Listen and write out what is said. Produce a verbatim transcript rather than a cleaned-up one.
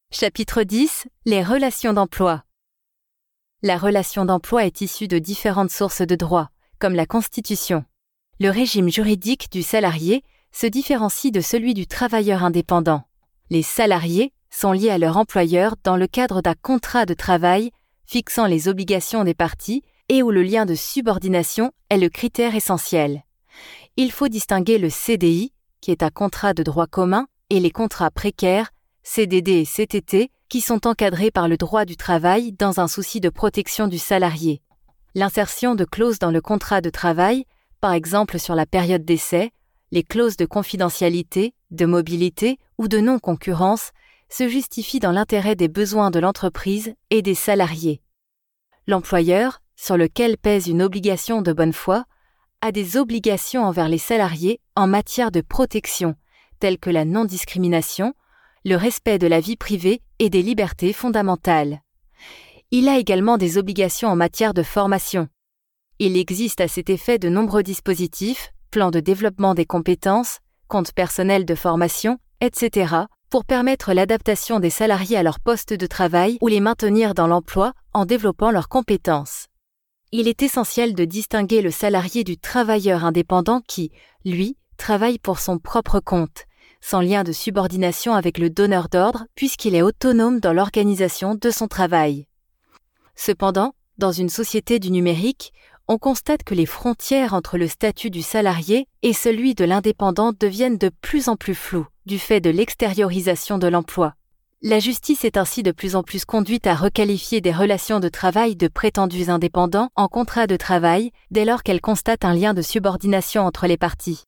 Chapitre dix. Les relations d'emploi. La relation d'emploi est issue de différentes sources de droit, comme la Constitution. Le régime juridique du salarié se différencie de celui du travailleur indépendant. Les salariés sont liés à leur employeur dans le cadre d'un contrat de travail fixant les obligations des parties et où le lien de subordination est le critère essentiel. Il faut distinguer le C D I, qui est un contrat de droit commun, et les contrats précaires, C D D et C T T, qui sont encadrés par le droit du travail dans un souci de protection du salarié. L'insertion de clauses dans le contrat de travail, par exemple sur la période d'essai, les clauses de confidentialité, de mobilité ou de non-concurrence, se justifie dans l'intérêt des besoins de l'entreprise et des salariés. L'employeur, sur lequel pèse une obligation de bonne foi, a des obligations envers les salariés en matière de protection, telles que la non-discrimination, le respect de la vie privée et des libertés fondamentales. Il a également des obligations en matière de formation. Il existe à cet effet de nombreux dispositifs, plans de développement des compétences, comptes personnels de formation, et cetera, pour permettre l'adaptation des salariés à leur poste de travail ou les maintenir dans l'emploi en développant leurs compétences. Il est essentiel de distinguer le salarié du travailleur indépendant qui, lui, travaille pour son propre compte, sans lien de subordination avec le donneur d'ordre puisqu'il est autonome dans l'organisation de son travail. Cependant, dans une société du numérique, on constate que les frontières entre le statut du salarié et celui de l'indépendant deviennent de plus en plus floues du fait de l'extériorisation de l'emploi. La justice est ainsi de plus en plus conduite à requalifier des relations de travail de prétendus indépendants en contrat de travail dès lors qu'elle constate un lien de subordination entre les parties.